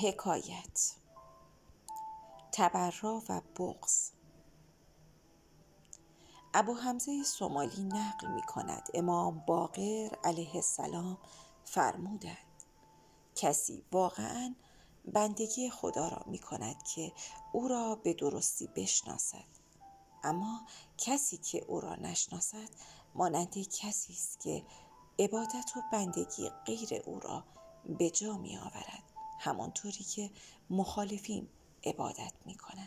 حکایت تبرا و بغض. ابو حمزه سومالی نقل می کند امام باقر علیه السلام فرمودند کسی واقعاً بندگی خدا را می کند که او را به درستی بشناسد، اما کسی که او را نشناسد مانند کسی است که عبادت و بندگی غیر او را به جا می آورد، همانطوری که مخالفین عبادت می کنند.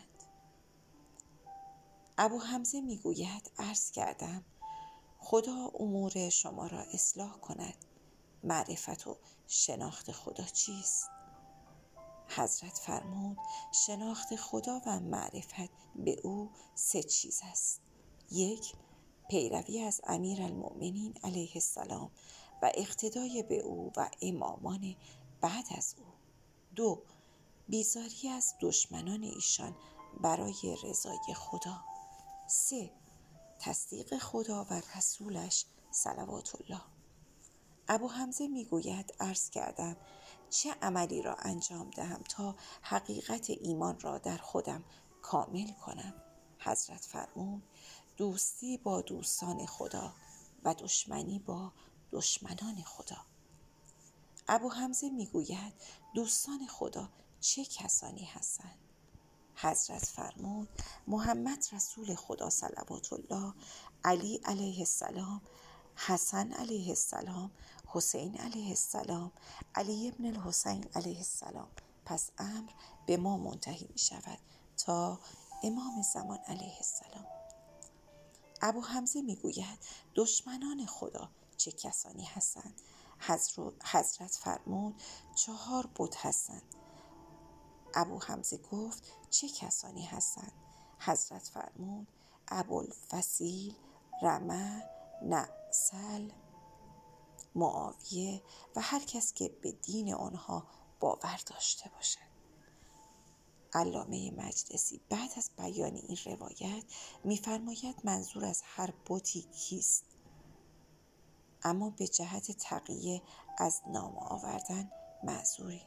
ابو حمزه می گوید عرض کردم خدا امور شما را اصلاح کند، معرفت و شناخت خدا چیست؟ حضرت فرمود شناخت خدا و معرفت به او 3 چیز است. 1. پیروی از امیرالمؤمنین علیه السلام و اقتدای به او و امامان بعد از او. 2. بیزاری از دشمنان ایشان برای رضای خدا. 3. تصدیق خدا و رسولش صلوات الله. ابو حمزه می گوید عرض کردم چه عملی را انجام دهم تا حقیقت ایمان را در خودم کامل کنم؟ حضرت فرمود دوستی با دوستان خدا و دشمنی با دشمنان خدا. ابو حمزه می گوید دوستان خدا چه کسانی هستند؟ حضرت فرمود محمد رسول خدا صلوات الله، علی علیه السلام، حسن علیه السلام، حسین علیه السلام، علی ابن الحسین علیه السلام. پس امر به ما منتهی می شود تا امام زمان علیه السلام. ابو حمزه می گوید دشمنان خدا چه کسانی هستند؟ حضرت فرمود 4 بت هستند. ابو حمزه گفت چه کسانی هستند؟ حضرت فرمود ابوالفضیل، رمح، نعسل، معاویه و هر کس که به دین آنها باور داشته باشد. علامه مجلسی بعد از بیان این روایت می‌فرماید منظور از هر بتی کیست، اما به جهت تقیه از نام آوردن معذوری.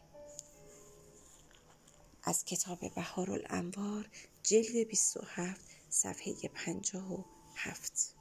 از کتاب بهارالانوار جلد 27 صفحه 57.